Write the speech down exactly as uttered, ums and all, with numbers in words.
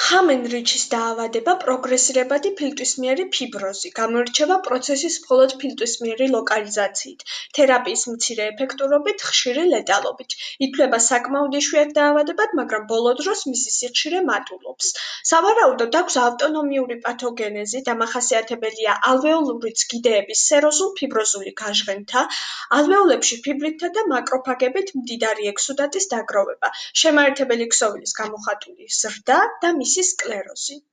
ხამენ-რიჩის დაავადება პროგრესირებადი ფილტვისმიერი ფიბროზი, გამოირჩევა პროცესის მხოლოდ ფილტვისმიერი ლოკალიზაციით, თერაპიის მცირე ეფექტურობით, ხშირი ლეტალობით. ითვლება საკმაოდ იშვიათ დაავადებად, მაგრამ ბოლო დროს მისი სიხშირე მატულობს. სავარაუდოდ აქვს ავტონომიური პათოგენეზი, დამახასიათებელია ალვეოლური ცგიდეების სეროზულ ფიბროზული გაჟღენთა, ალვეოლებში ფიბრიტთა და მაკროფაგებით მდიდარი ექსუდატის დაგროვება, შემაერთებელი ქსოვილის გამოხატული ზრდა და მისი სკლეროზი.